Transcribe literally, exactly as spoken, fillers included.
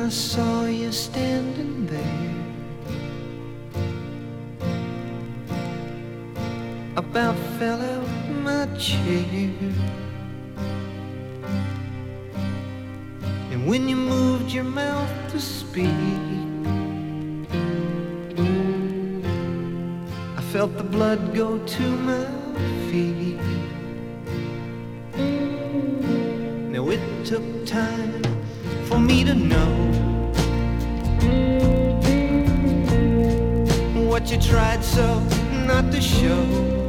I saw you standing there, about fell out my chair. And when you moved your mouth to speak, I felt the blood go to my feet. Now it took time for me to know what you tried so not to show.